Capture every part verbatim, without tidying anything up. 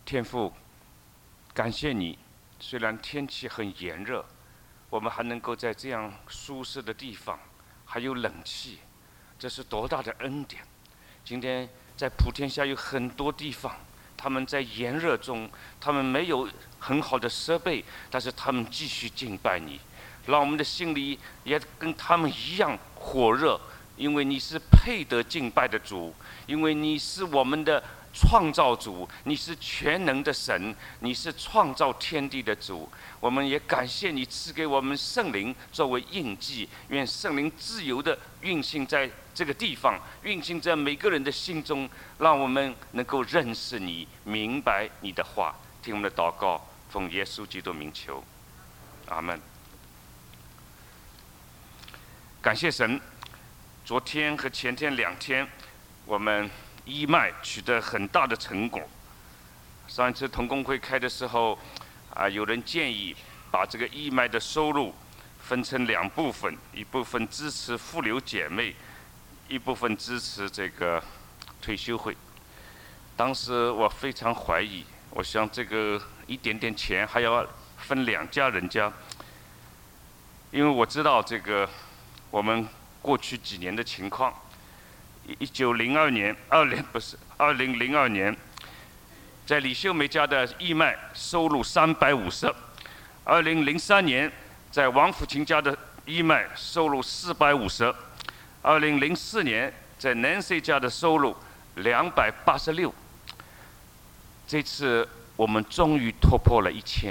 天父，感谢你，虽然天气很炎热，我们还能够在这样舒适的地方，还有冷气，这是多大的恩典！今天在普天下有很多地方，他们在炎热中，他们没有很好的设备，但是他们继续敬拜你，让我们的心里也跟他们一样火热，因为你是配得敬拜的主，因为你是我们的创造主，你是全能的神，你是创造天地的主。我们也感谢你赐给我们圣灵作为印记，愿圣灵自由地运行在这个地方，运行在每个人的心中，让我们能够认识你，明白你的话。听我们的祷告，奉耶稣基督名求，阿们。感谢神，昨天和前天两天，我们义卖取得很大的成果。上一次同工会开的时候，啊，有人建议把这个义卖的收入分成两部分，一部分支持妇流姐妹，一部分支持这个退休会。当时我非常怀疑，我想这个一点点钱还要分两家人家，因为我知道这个我们过去几年的情况。一九零二年，二零不是二零零二年，在李秀梅家的义卖收入三百五十；二零零三年，在王福琴家的义卖收入四百五十；二零零四年，在 Nancy 家的收入两百八十六。这次我们终于突破了一千，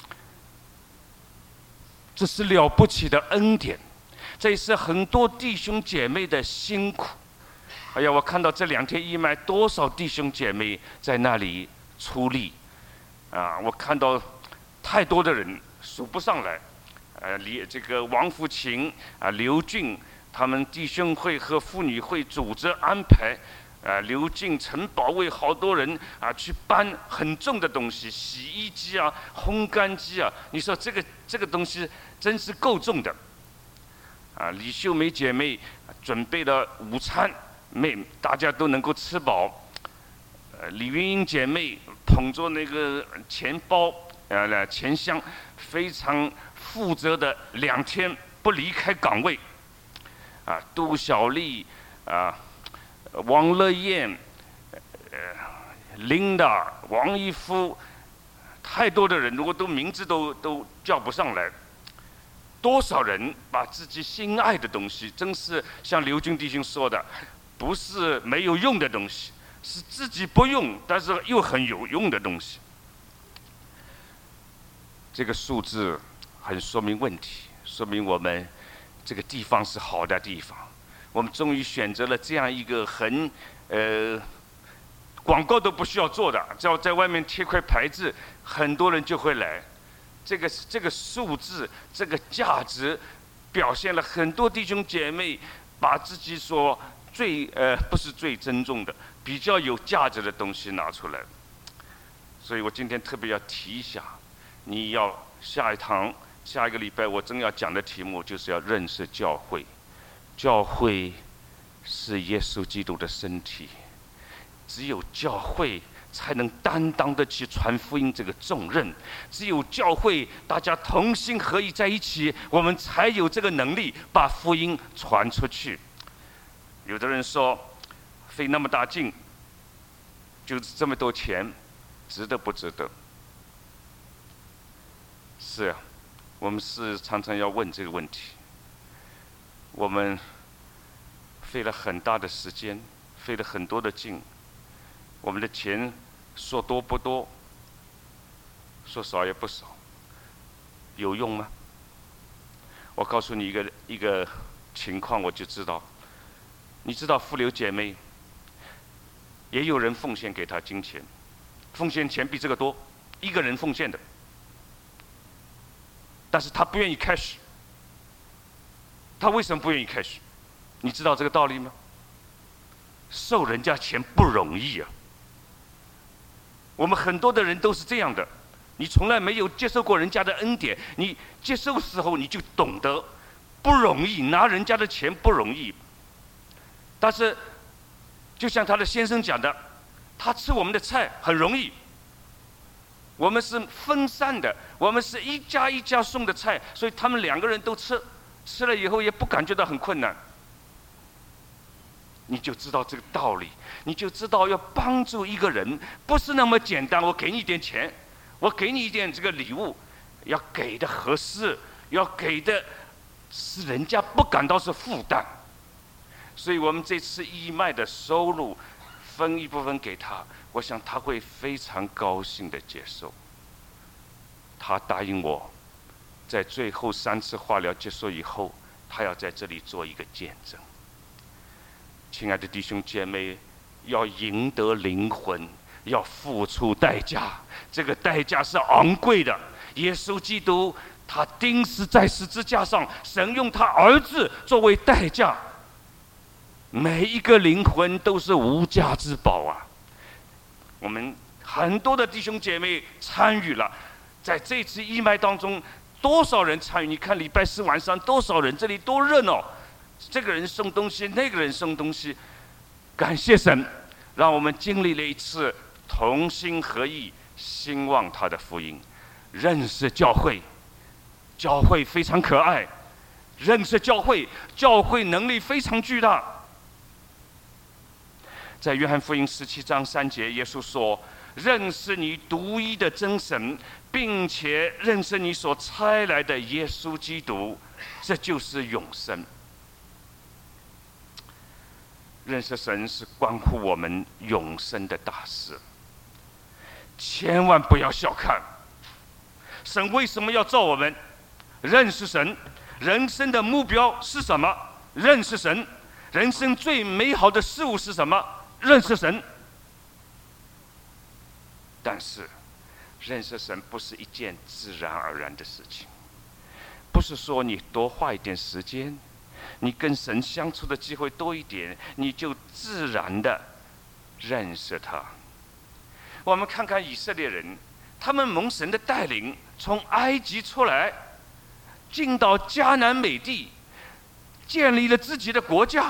这是了不起的恩典，这是很多弟兄姐妹的辛苦。哎呀，我看到这两天义卖，多少弟兄姐妹在那里出力，啊，我看到太多的人数不上来，呃，李这个王福琴啊、刘俊他们弟兄会和妇女会组织安排，啊，刘俊、陈保卫好多人啊去搬很重的东西，洗衣机啊、烘干机啊，你说这个这个东西真是够重的，啊，李秀梅姐妹准备了午餐。妹，大家都能够吃饱。呃，李云英姐妹捧着那个钱包，呃，钱箱，非常负责的两天不离开岗位。啊，杜小丽，啊，王乐燕，呃，Linda， 王一夫，太多的人，如果都名字都都叫不上来。多少人把自己心爱的东西，真是像刘军弟兄说的。不是没有用的东西，是自己不用但是又很有用的东西。这个数字很说明问题，说明我们这个地方是好的地方。我们终于选择了这样一个很呃广告都不需要做的，只要在外面贴块牌子，很多人就会来。这个这个数字，这个价值，表现了很多弟兄姐妹把自己所最呃不是最珍重的，比较有价值的东西拿出来。所以我今天特别要提一下，你要下一堂下一个礼拜我正要讲的题目就是要认识教会。教会是耶稣基督的身体，只有教会才能担当得起传福音这个重任，只有教会大家同心合意在一起，我们才有这个能力把福音传出去。有的人说，费那么大劲，就这么多钱，值得不值得？是啊，我们是常常要问这个问题。我们费了很大的时间，费了很多的劲，我们的钱说多不多，说少也不少，有用吗？我告诉你一个一个情况，我就知道。你知道妇流姐妹也有人奉献给她金钱，奉献钱比这个多，一个人奉献的，但是她不愿意开始。她为什么不愿意开始？你知道这个道理吗？收人家钱不容易啊。我们很多的人都是这样的，你从来没有接受过人家的恩典，你接受的时候你就懂得不容易，拿人家的钱不容易。但是，就像他的先生讲的，他吃我们的菜很容易， 我们是分散的，我们是一家一家送的菜，所以他们两个人都吃，吃了以后也不感觉到很困难。你就知道这个道理，你就知道要帮助一个人不是那么简单。我给你一点钱，我给你一点这个礼物，要给的合适，要给的是人家不感到是负担。所以我们这次义卖的收入分一部分给他，我想他会非常高兴的接受。他答应我，在最后三次化疗结束以后，他要在这里做一个见证。亲爱的弟兄姐妹，要赢得灵魂，要付出代价，这个代价是昂贵的。耶稣基督他钉死在十字架上，神用他儿子作为代价，每一个灵魂都是无价之宝啊！我们很多的弟兄姐妹参与了，在这次义卖当中，多少人参与？你看礼拜四晚上多少人，这里多热闹！这个人送东西，那个人送东西，感谢神，让我们经历了一次同心合意兴旺他的福音。认识教会，教会非常可爱，认识教会，教会能力非常巨大。在约翰福音十七章三节，耶稣说：认识你独一的真神，并且认识你所差来的耶稣基督，这就是永生。认识神是关乎我们永生的大事，千万不要小看。神为什么要造我们？认识神。人生的目标是什么？认识神。人生最美好的事物是什么？认识神。但是，认识神不是一件自然而然的事情，不是说你多花一点时间，你跟神相处的机会多一点，你就自然的认识他。我们看看以色列人，他们蒙神的带领，从埃及出来，进到迦南美地，建立了自己的国家。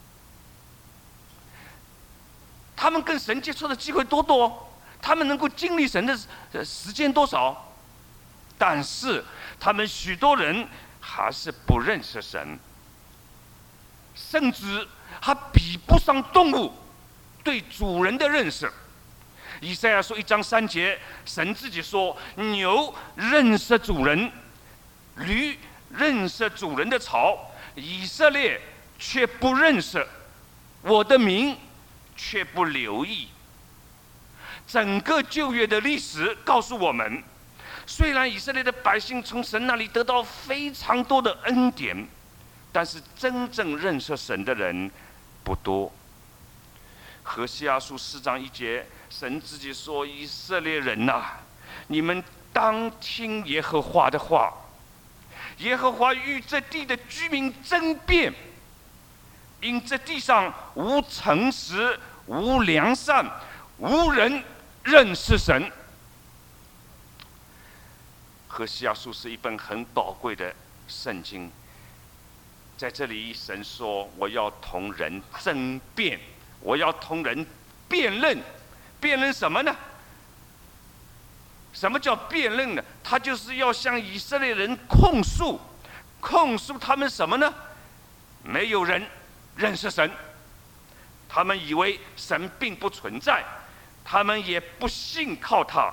他们跟神接触的机会多多，他们能够经历神的时间多少？但是他们许多人还是不认识神，甚至还比不上动物对主人的认识。以赛亚书一章三节，神自己说：牛认识主人，驴认识主人的槽，以色列却不认识，我的民却不留意。整个旧约的历史告诉我们，虽然以色列的百姓从神那里得到非常多的恩典，但是真正认识神的人不多。何西阿书四章一节，神自己说：以色列人呐、啊，你们当听耶和华的话。耶和华与这地的居民争辩，因这地上无诚实，无良善，无人认识神。何西阿书是一本很宝贵的圣经，在这里神说：我要同人争辩，我要同人辩论。辩论什么呢？什么叫辩论呢？他就是要向以色列人控诉，控诉他们什么呢？没有人认识神，他们以为神并不存在，他们也不信靠他。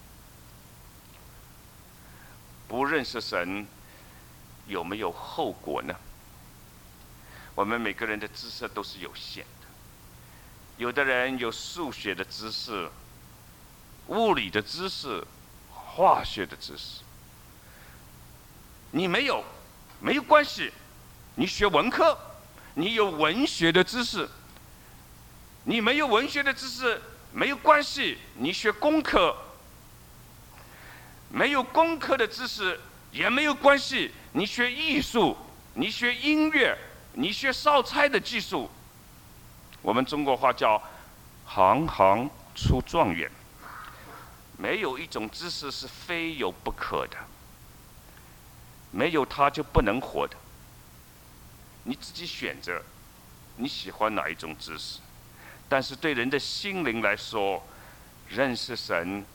不认识神有没有后果呢？我们每个人的知识都是有限的，有的人有数学的知识、物理的知识、化学的知识，你没有，没有关系。你学文科，你有文学的知识；你没有文学的知识，没有关系。你学工科，没有工科的知识也没有关系。你学艺术，你学音乐，你学烧菜的技术。我们中国话叫“行行出状元”。没有一种知识是非有不可的，没有它就不能活的。你自己选择你喜欢哪一种知识，但是对人的心灵来说，认识神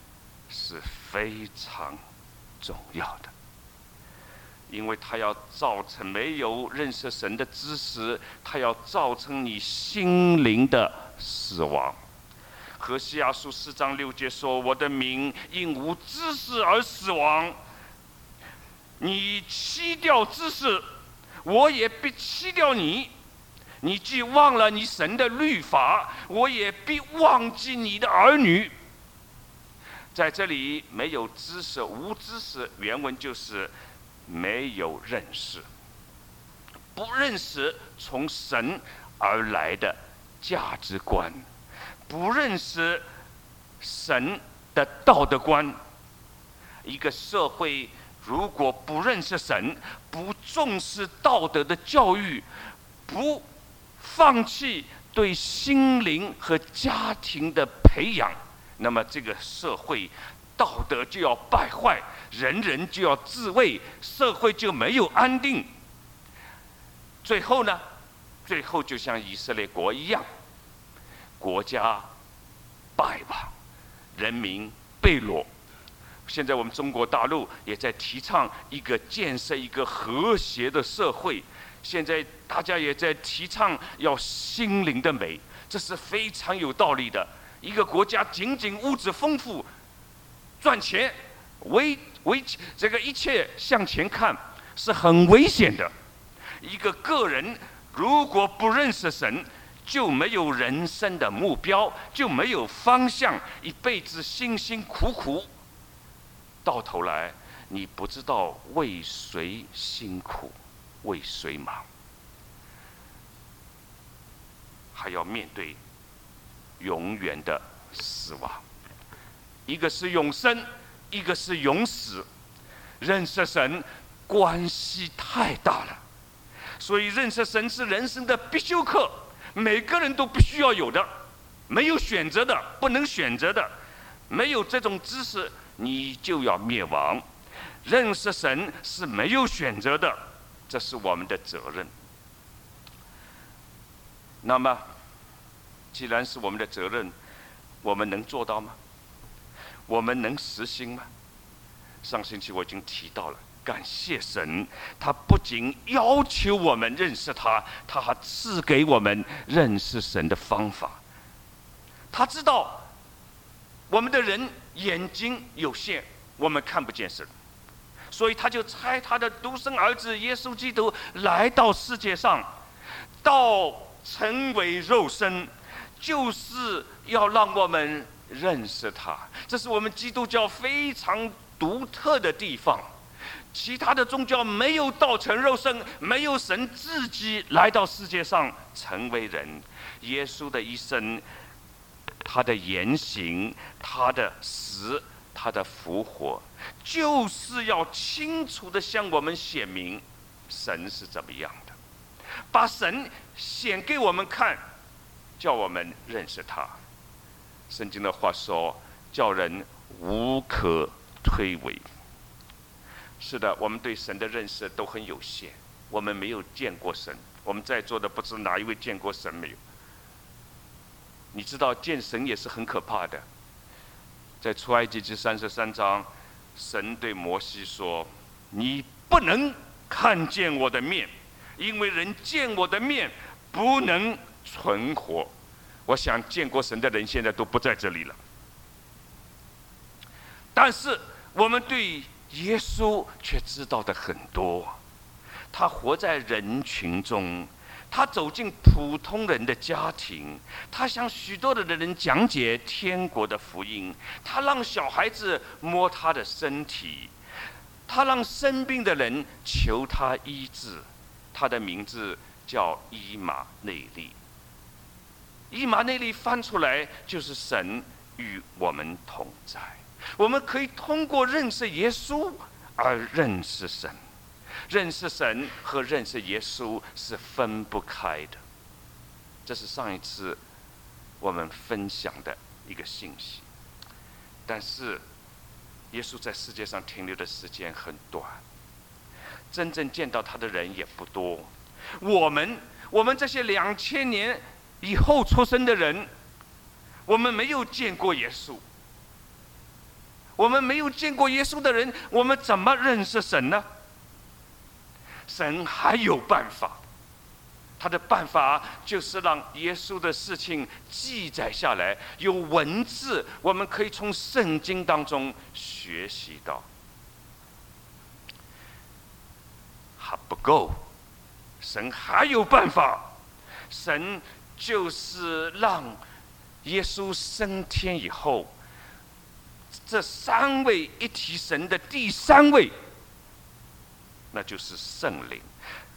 是非常重要的，因为它要造成没有认识神的知识，它要造成你心灵的死亡。何西阿书四章六节说：“我的民因无知识而死亡。你弃掉知识，我也必弃掉你。你既忘了你神的律法，我也必忘记你的儿女。”在这里没有知识，无知识，原文就是没有认识，不认识从神而来的价值观，不认识神的道德观。一个社会如果不认识神，不重视道德的教育，不放弃对心灵和家庭的培养，那么这个社会道德就要败坏，人人就要自卫，社会就没有安定。最后呢，最后就像以色列国一样，国家败亡，人民被掳。现在我们中国大陆也在提倡一个建设一个和谐的社会，现在大家也在提倡要心灵的美，这是非常有道理的。一个国家仅仅物质丰富，赚钱，为为这个一切向前看是很危险的。一个个人如果不认识神，就没有人生的目标，就没有方向，一辈子辛辛苦苦，到头来你不知道为谁辛苦，为谁忙，还要面对永远的死亡。一个是永生，一个是永死。认识神关系太大了，所以认识神是人生的必修课，每个人都必须要有的，没有选择的，不能选择的。没有这种知识，你就要灭亡。认识神是没有选择的，这是我们的责任。那么既然是我们的责任，我们能做到吗？我们能实行吗？上星期我已经提到了，感谢神，他不仅要求我们认识他，他还赐给我们认识神的方法。他知道我们的人眼睛有限，我们看不见神，所以他就差他的独生儿子耶稣基督来到世界上，到成为肉身，就是要让我们认识他。这是我们基督教非常独特的地方，其他的宗教没有道成肉身，没有神自己来到世界上成为人。耶稣的一生，他的言行，他的死，他的复活，就是要清楚地向我们显明神是怎么样的，把神显给我们看，叫我们认识他。圣经的话说，叫人无可推诿。是的，我们对神的认识都很有限，我们没有见过神。我们在座的不知哪一位见过神没有？你知道见神也是很可怕的。在出埃及记三十三章，神对摩西说：“你不能看见我的面，因为人见我的面不能存活。”我想见过神的人现在都不在这里了。但是我们对耶稣却知道的很多。他活在人群中，他走进普通人的家庭，他向许多的人讲解天国的福音，他让小孩子摸他的身体，他让生病的人求他医治。他的名字叫以马内利。以马内利翻出来就是神与我们同在。我们可以通过认识耶稣而认识神。认识神和认识耶稣是分不开的。这是上一次我们分享的一个信息。但是耶稣在世界上停留的时间很短，真正见到他的人也不多。我们我们这些两千年以后出生的人，我们没有见过耶稣。 我们没有见过耶稣的人，我们怎么认识神呢？神还有办法，他的办法就是让耶稣的事情记载下来，有文字，我们可以从圣经当中学习到。还不够，神还有办法，神就是让耶稣升天以后，这三位一体神的第三位，那就是圣灵，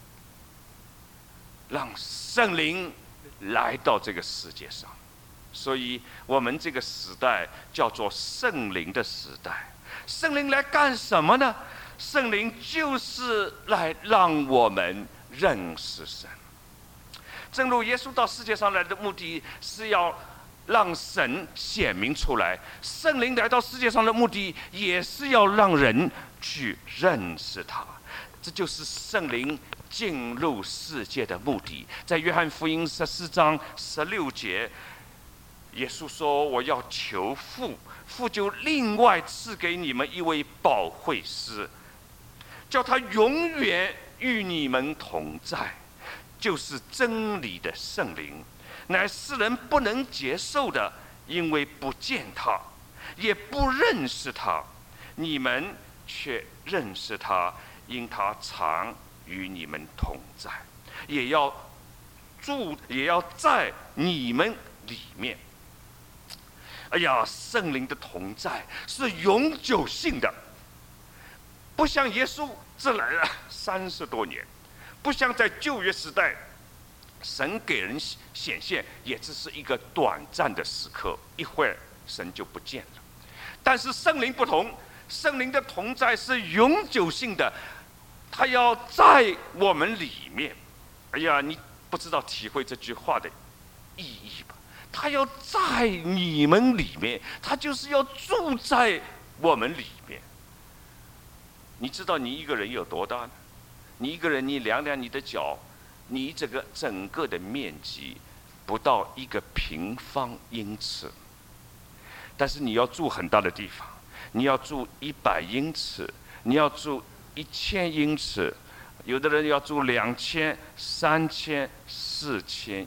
让圣灵来到这个世界上。所以我们这个时代叫做圣灵的时代。圣灵来干什么呢？圣灵就是来让我们认识神。正如耶稣到世界上来的目的是要让神显明出来，圣灵来到世界上的目的也是要让人去认识他。这就是圣灵进入世界的目的。在约翰福音十四章十六节，耶稣说：“我要求父，父就另外赐给你们一位保惠师，叫他永远与你们同在，就是真理的圣灵，乃世人不能接受的，因为不见他，也不认识他。你们却认识他，因他常与你们同在，也要住，也要在你们里面。”哎呀，圣灵的同在是永久性的，不像耶稣这来了三十多年，不像在旧约时代，神给人显现也只是一个短暂的时刻，一会儿神就不见了。但是圣灵不同，圣灵的同在是永久性的，他要在我们里面。哎呀，你不知道体会这句话的意义吧？他要在你们里面，他就是要住在我们里面。你知道你一个人有多大呢？你一个人，你量量你的脚，你这个整个的面积不到一个平方英尺。但是你要住很大的地方，你要住一百英尺，你要住一千英尺，有的人要住两千、三千、四千。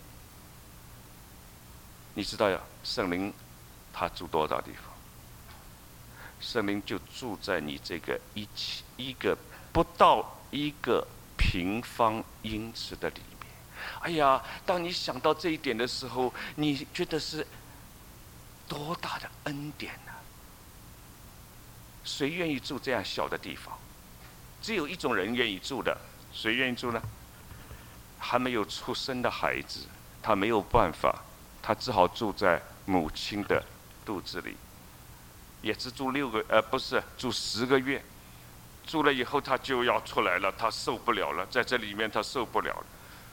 你知道呀，圣灵他住多少地方？圣灵就住在你这个一一个不到一个平方英尺的里面。哎呀，当你想到这一点的时候，你觉得是多大的恩典呢？谁愿意住这样小的地方？只有一种人愿意住的，谁愿意住呢？还没有出生的孩子，他没有办法，他只好住在母亲的肚子里，也只住六个，呃，不是住十个月，住了以后他就要出来了，他受不了了，在这里面他受不了了。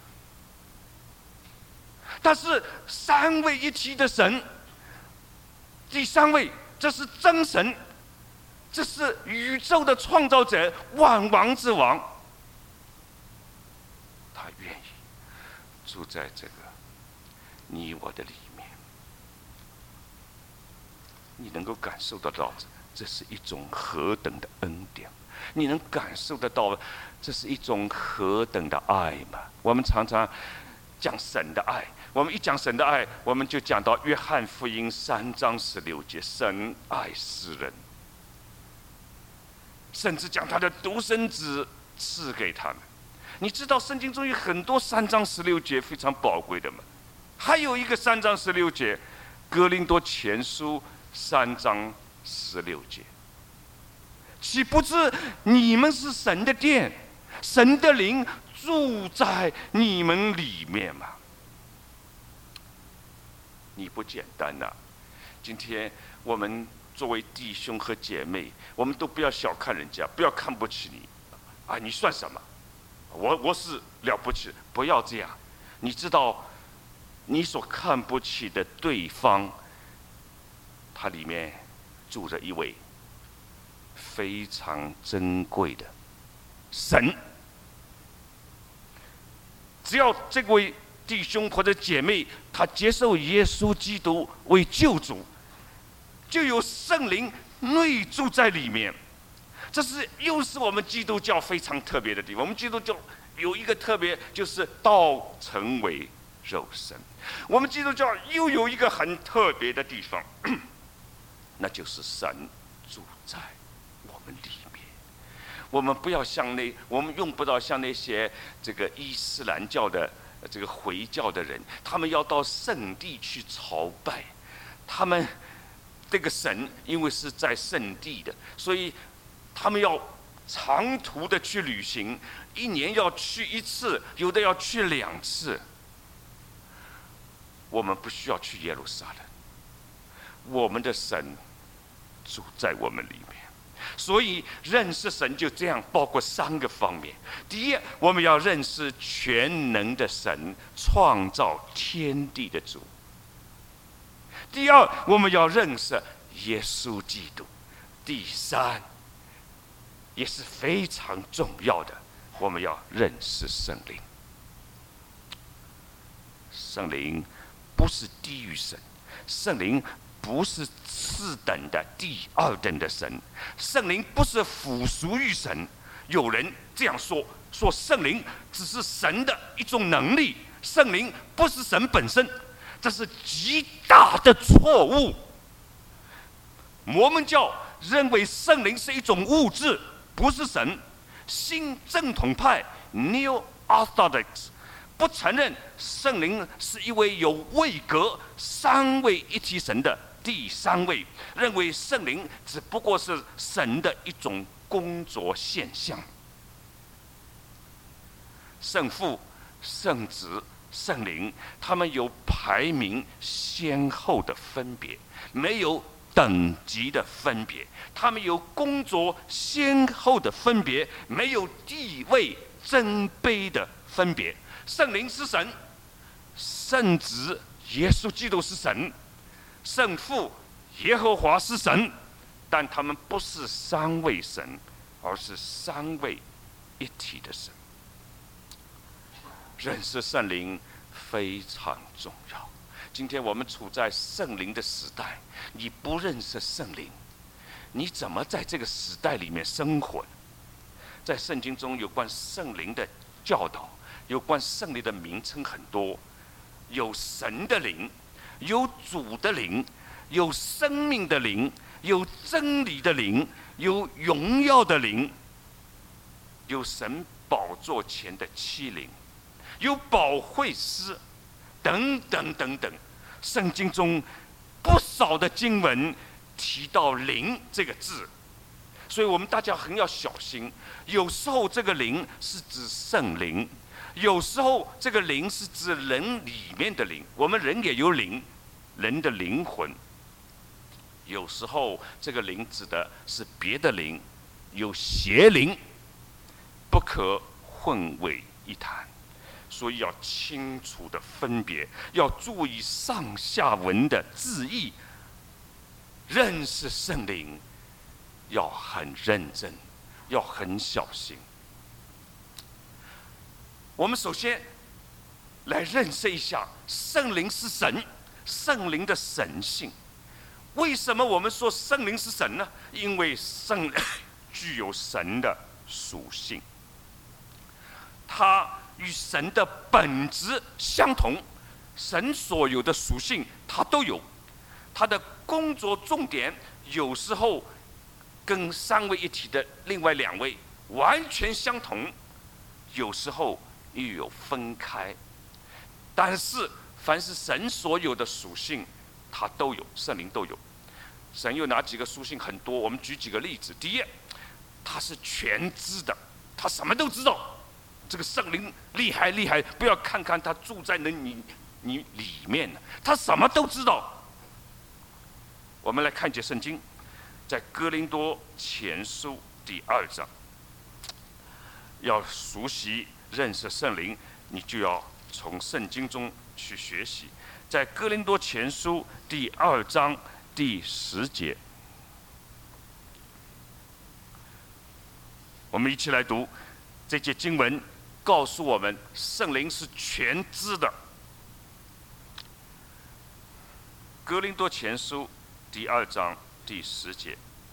但是三位一体的神，第三位，这是真神，这是宇宙的创造者，万王之王，他愿意住在这个你我的里面。你能够感受得到这是一种何等的恩典？你能感受得到这是一种何等的爱吗？我们常常讲神的爱，我们一讲神的爱，我们就讲到约翰福音三章十六节，神爱世人，甚至将他的独生子赐给他们。你知道圣经中有很多三章十六节非常宝贵的吗？还有一个三章十六节，哥林多前书三章十六节，岂不知你们是神的殿，神的灵住在你们里面吗？你不简单呐、啊！今天我们作为弟兄和姐妹，我们都不要小看人家，不要看不起你。啊，你算什么？我我是了不起，不要这样。你知道，你所看不起的对方，他里面住着一位非常珍贵的神。只要这位弟兄或者姐妹，他接受耶稣基督为救主， 就有圣灵内住在里面。这是又是我们基督教非常特别的地方。我们基督教有一个特别，就是道成为肉身。我们基督教又有一个很特别的地方，那就是神住在我们里面。我们不要像那，我们用不到像那些这个伊斯兰教的这个回教的人，他们要到圣地去朝拜。他们这个神因为是在圣地的，所以他们要长途的去旅行，一年要去一次，有的要去两次。我们不需要去耶路撒冷，我们的神住在我们里面。所以认识神就这样，包括三个方面。第一，我们要认识全能的神，创造天地的主。第二，我们要认识耶稣基督。第三，也是非常重要的，我们要认识圣灵。圣灵不是低于神，圣灵不是次等的第二等的神，圣灵不是附属于神。有人这样说，说圣灵只是神的一种能力，圣灵不是神本身，这是极大的错误。摩门教认为圣灵是一种物质，不是神。新正统派 New Orthodox 不承认圣灵是一位有位格三位一体神的第三位，认为圣灵只不过是神的一种工作现象。圣父、圣子、圣灵，他们有排名先后的分别，没有等级的分别；他们有工作先后的分别，没有地位尊卑的分别。圣灵是神，圣子耶稣基督是神，圣父耶和华是神，但他们不是三位神，而是三位一体的神。认识圣灵非常重要。今天我们处在圣灵的时代，你不认识圣灵，你怎么在这个时代里面生活？在圣经中有关圣灵的教导，有关圣灵的名称很多，有神的灵，有主的灵，有生命的灵，有真理的灵，有荣耀的灵，有神宝座前的七灵，有保惠师，等等等等。圣经中不少的经文提到灵这个字，所以我们大家很要小心。有时候这个灵是指圣灵，有时候这个灵是指人里面的灵，我们人也有灵，人的灵魂。有时候这个灵指的是别的灵，有邪灵，不可混为一谈。所以要清楚的分别，要注意上下文的字义，认识圣灵要很认真，要很小心。我们首先来认识一下圣灵是神，圣灵的神性。为什么我们说圣灵是神呢？因为圣灵具有神的属性，它与神的本质相同，神所有的属性它都有。它的工作重点有时候跟三位一体的另外两位完全相同，有时候又有分开。但是凡是神所有的属性，它都有，圣灵都有。神有哪几个属性？很多，我们举几个例子。第一，他是全知的，他什么都知道。这个圣灵厉害厉害，不要看看他住在那你你里面，他什么都知道。我们来看一节圣经，在哥林多前书第二章。要熟悉认识圣灵，你就要从圣经中去学习。在哥林多前书第二章第十节，我们一起来读这节经文。告诉我们，圣灵是全知的。哥林多前书第二章第十节，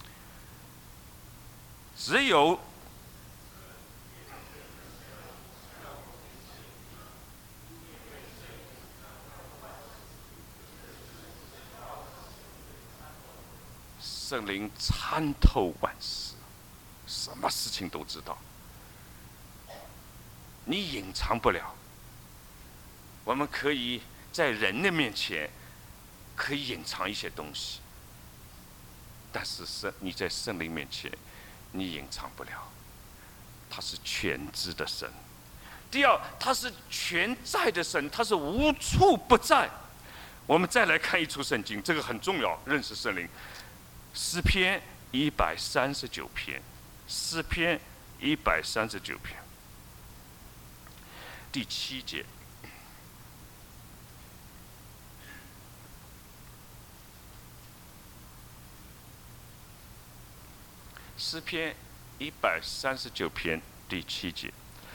只有圣灵参透万事，什么事情都知道，你隐藏不了。我们可以在人的面前可以隐藏一些东西，但是圣你在圣灵面前你隐藏不了，他是全知的神。第二，他是全在的神，他是无处不在。我们再来看一处圣经，这个很重要，认识圣灵。诗篇一百三十九篇，诗篇一百三十九篇第七节。诗篇一百三十九篇第七节，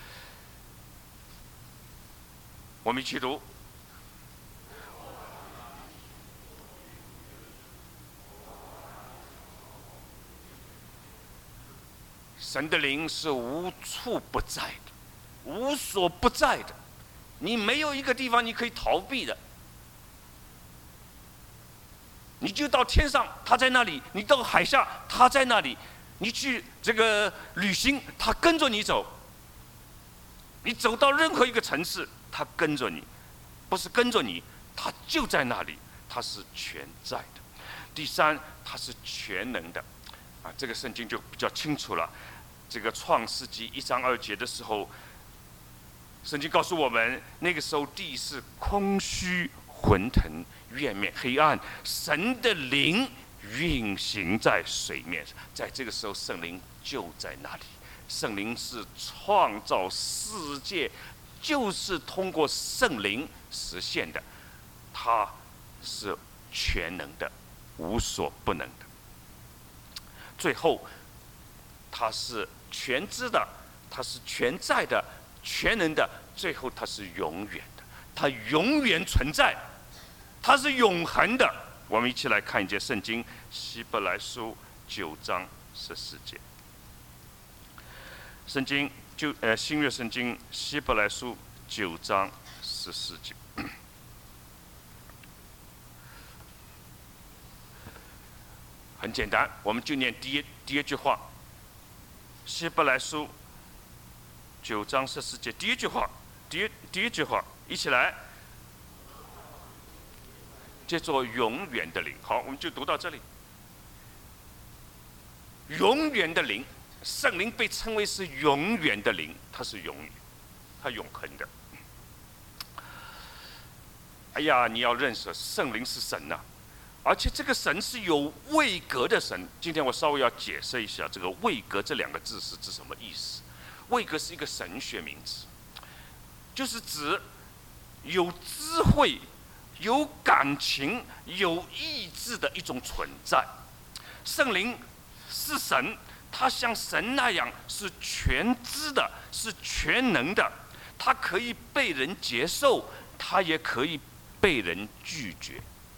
我们一起读。神的灵是无处不在的，无所不在的，你没有一个地方你可以逃避的。你就到天上，他在那里；你到海下，他在那里。你去这个旅行，他跟着你走。你走到任何一个城市，他跟着你，不是跟着你，他就在那里，他是全在的。第三，他是全能的，啊，这个圣经就比较清楚了。这个创世纪一章二节的时候，圣经告诉我们，那个时候地是空虚混沌，月面黑暗，神的灵运行在水面上。在这个时候，圣灵就在那里。圣灵是创造世界，就是通过圣灵实现的。他是全能的，无所不能的。最后，他是全知的，他是全在的，全能的。最后，他是永远的，他永远存在，他是永恒的。我们一起来看一节圣经，希伯来书九章十四节。圣经就呃新约圣经希伯来书九章十四节。很简单，我们就念第一第一句话。希伯来书九章十四节第一句话，第一第一句话，一起来。叫做永远的灵。好，我们就读到这里。永远的灵，圣灵被称为是永远的灵，它是永远，它永恒的。哎呀，你要认识圣灵是神呐、啊，而且这个神是有位格的神。今天我稍微要解释一下这个位格这两个字是指什么意思。位格是一个神学名词，就是指有智慧、有感情、有意志的一种存在。圣灵是神，他像神那样是全知的，是全能的。他可以被人接受，他也可以被人拒绝。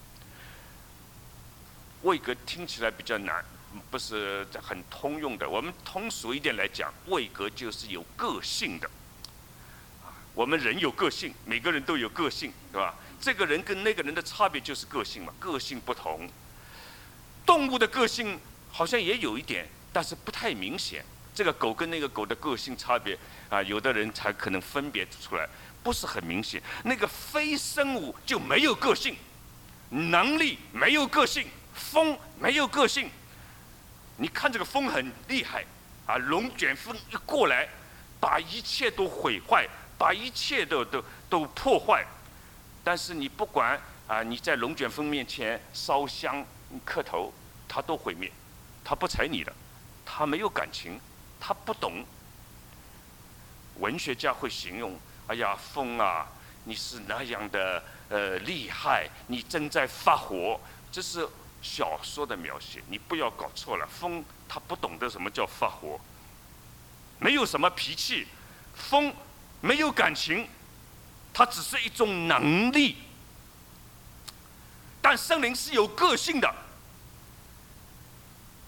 位格听起来比较难，不是很通用的。我们通俗一点来讲，位格就是有个性的。我们人有个性，每个人都有个性，对吧？这个人跟那个人的差别就是个性嘛，个性不同。动物的个性好像也有一点，但是不太明显。这个狗跟那个狗的个性差别啊，有的人才可能分别出来，不是很明显。那个非生物就没有个性，能力没有个性，风没有个性。你看这个风很厉害啊，龙卷风一过来，把一切都毁坏，把一切都都都破坏。但是你不管啊，你在龙卷风面前烧香磕头，它都毁灭，它不睬你的，它没有感情，它不懂。文学家会形容：哎呀，风啊，你是那样的呃厉害，你正在发火。这是小说的描写，你不要搞错了。风它不懂得什么叫发火，没有什么脾气，风没有感情。它只是一种能力，但圣灵是有个性的，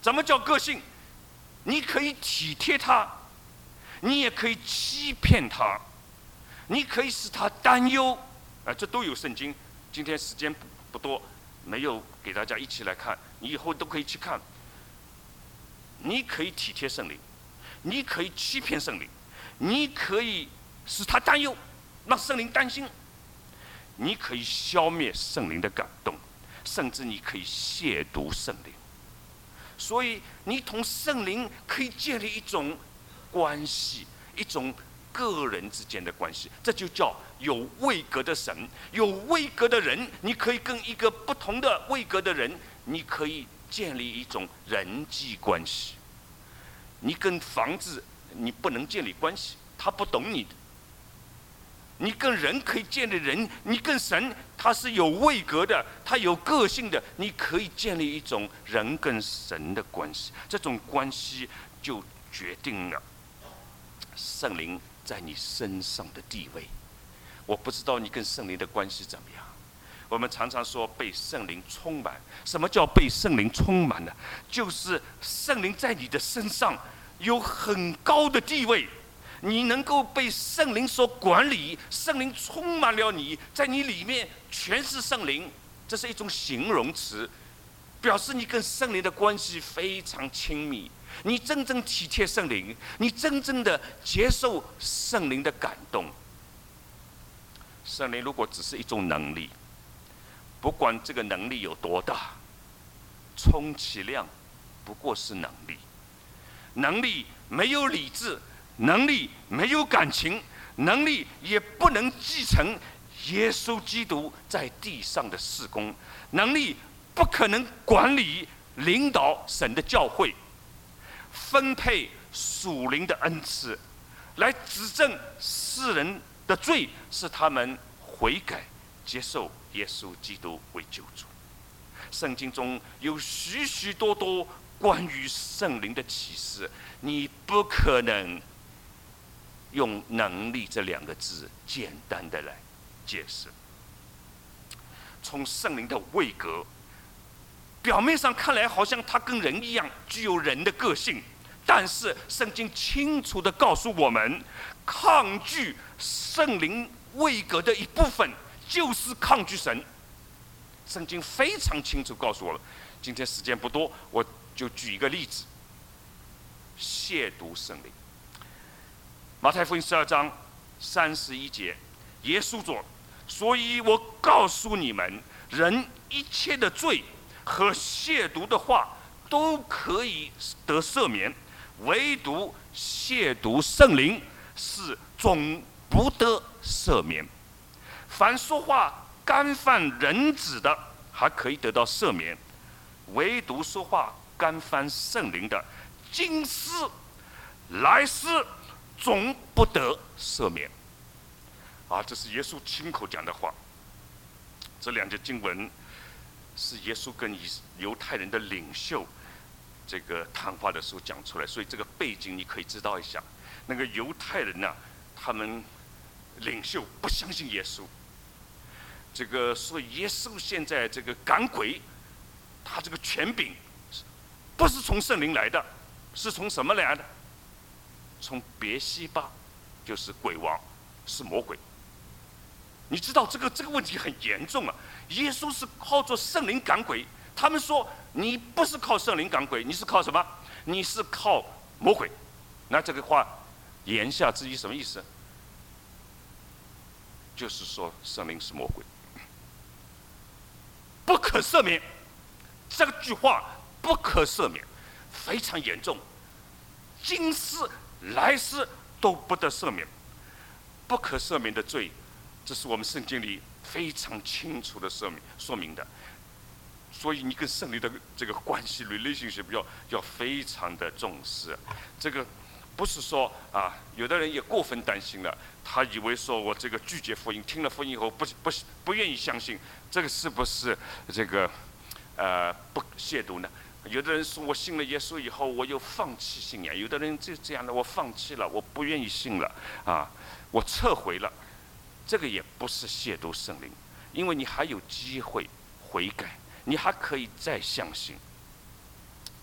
怎么叫个性？你可以体贴他，你也可以欺骗他，你可以使他担忧，啊，这都有圣经。今天时间不多，没有给大家一起来看，你以后都可以去看。你可以体贴圣灵，你可以欺骗圣灵，你可以使他担忧，让圣灵担心。你可以消灭圣灵的感动，甚至你可以亵渎圣灵。所以你同圣灵可以建立一种关系，一种个人之间的关系，这就叫有位格的神。有位格的人，你可以跟一个不同的位格的人，你可以建立一种人际关系。你跟房子，你不能建立关系，他不懂你的。你跟人可以建立人，你跟神他是有位格的，他有个性的，你可以建立一种人跟神的关系。这种关系就决定了圣灵在你身上的地位。我不知道你跟圣灵的关系怎么样。我们常常说被圣灵充满，什么叫被圣灵充满呢？就是圣灵在你的身上有很高的地位，你能够被圣灵所管理，圣灵充满了你，在你里面全是圣灵。这是一种形容词，表示你跟圣灵的关系非常亲密，你真正体贴圣灵，你真正的接受圣灵的感动。圣灵如果只是一种能力，不管这个能力有多大，充其量不过是能力。能力没有理智，能力没有感情，能力也不能继承耶稣基督在地上的事工，能力不可能管理领导神的教会，分配属灵的恩赐，来指正世人的罪，使他们悔改接受耶稣基督为救主。圣经中有许许多多关于圣灵的启示，你不可能用能力这两个字简单的来解释。从圣灵的位格，表面上看来好像他跟人一样具有人的个性，但是圣经清楚地告诉我们，抗拒圣灵位格的一部分就是抗拒神。圣经非常清楚告诉我了，今天时间不多，我就举一个例子：亵渎圣灵。马太福音十二章三十一节，耶稣说：“所以我告诉你们，人一切的罪和亵渎的话都可以得赦免，唯独亵渎圣灵是总不得赦免。凡说话干犯人子的，还可以得到赦免；唯独说话干犯圣灵的，今世来世总不得赦免。”啊，这是耶稣亲口讲的话。这两节经文是耶稣跟犹太人的领袖这个谈话的时候讲出来，所以这个背景你可以知道一下。那个犹太人呢、啊，他们领袖不相信耶稣。这个所以耶稣现在这个赶鬼，他这个权柄不是从圣灵来的，是从什么来的？从别西巴，就是鬼王，是魔鬼。你知道这个这个问题很严重啊！耶稣是靠着圣灵赶鬼，他们说你不是靠圣灵赶鬼，你是靠什么？你是靠魔鬼。那这个话言下之意什么意思？就是说圣灵是魔鬼，不可赦免。这句话不可赦免，非常严重，今世来世都不得赦免。不可赦免的罪，这是我们圣经里非常清楚的说明说明的。所以你跟圣灵的这个关系 relationship 要要非常的重视。这个不是说啊，有的人也过分担心了，他以为说我这个拒绝福音，听了福音以后不不不愿意相信，这个是不是这个呃不亵渎呢？有的人说我信了耶稣以后，我又放弃信仰；有的人就这样的，我放弃了，我不愿意信了啊，我撤回了。这个也不是亵渎圣灵，因为你还有机会悔改，你还可以再相信。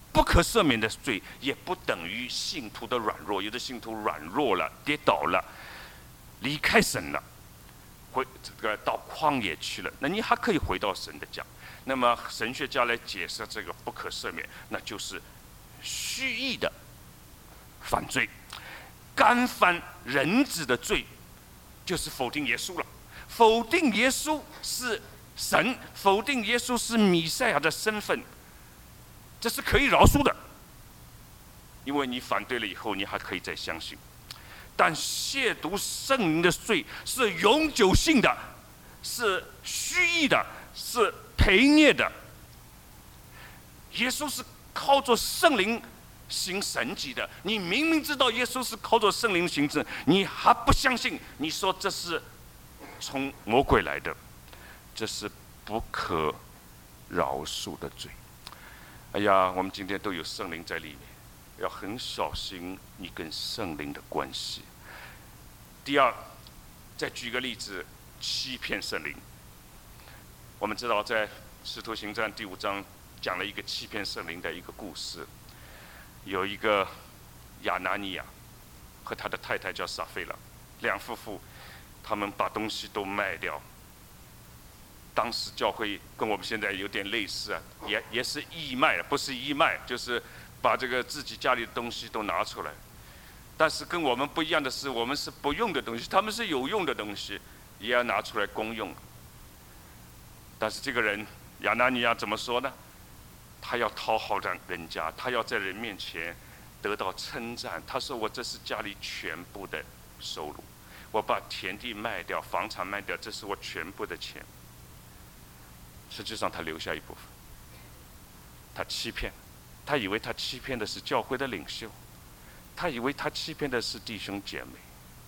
不可赦免的罪，也不等于信徒的软弱。有的信徒软弱了，跌倒了，离开神了，回这个到旷野去了，那你还可以回到神的家。那么神学家来解释这个不可赦免，那就是蓄意的犯罪，干犯人子的罪，就是否定耶稣了。否定耶稣是神，否定耶稣是弥赛亚的身份，这是可以饶恕的，因为你反对了以后，你还可以再相信。但亵渎圣灵的罪是永久性的，是虚意的，是赔孽的。耶稣是靠着圣灵行神迹的，你明明知道耶稣是靠着圣灵行神，你还不相信，你说这是从魔鬼来的，这是不可饶恕的罪。哎呀，我们今天都有圣灵在里面，要很小心你跟圣灵的关系。第二，再举个例子，欺骗圣灵。我们知道在《使徒行传》第五章讲了一个欺骗圣灵的一个故事，有一个亚拿尼亚和他的太太叫撒菲拉，两夫妇，他们把东西都卖掉。当时教会跟我们现在有点类似啊，也也是义卖，不是义卖，就是把这个自己家里的东西都拿出来。但是跟我们不一样的是，我们是不用的东西，他们是有用的东西，也要拿出来公用。但是这个人亚拿尼亚怎么说呢？他要讨好人家，他要在人面前得到称赞。他说：“我这是家里全部的收入，我把田地卖掉，房产卖掉，这是我全部的钱。”实际上他留下一部分，他欺骗，他以为他欺骗的是教会的领袖，他以为他欺骗的是弟兄姐妹。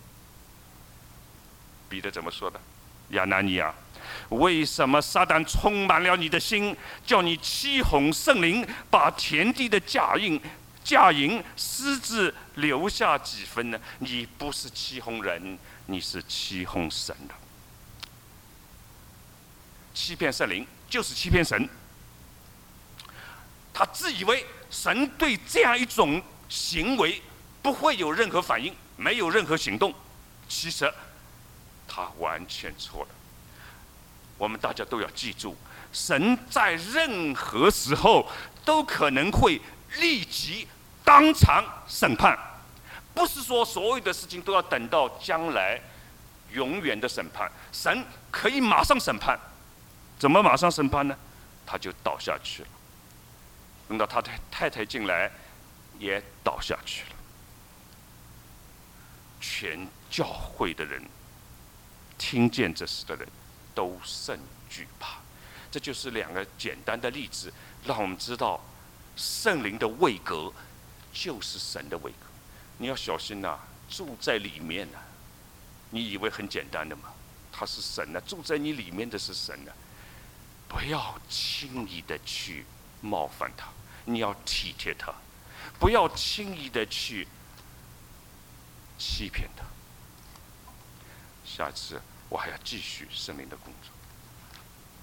彼得怎么说的？亚拿尼亚，为什么撒旦充满了你的心，叫你欺哄圣灵，把田地的价银价银私自留下几分呢？你不是欺哄人，你是欺哄神的。欺骗圣灵就是欺骗神。他自以为神对这样一种行为不会有任何反应，没有任何行动，其实他完全错了。我们大家都要记住，神在任何时候都可能会立即当场审判，不是说所有的事情都要等到将来永远的审判，神可以马上审判。怎么马上审判呢？他就倒下去了。等到他的太太进来，也倒下去了。全教会的人听见这事的人都甚惧怕。这就是两个简单的例子，让我们知道圣灵的位格就是神的位格。你要小心呐、啊，住在里面呐、啊，你以为很简单的吗？他是神啊，住在你里面的是神啊。不要轻易的去冒犯他，你要体贴他，不要轻易的去欺骗他。下次我还要继续圣灵的工作。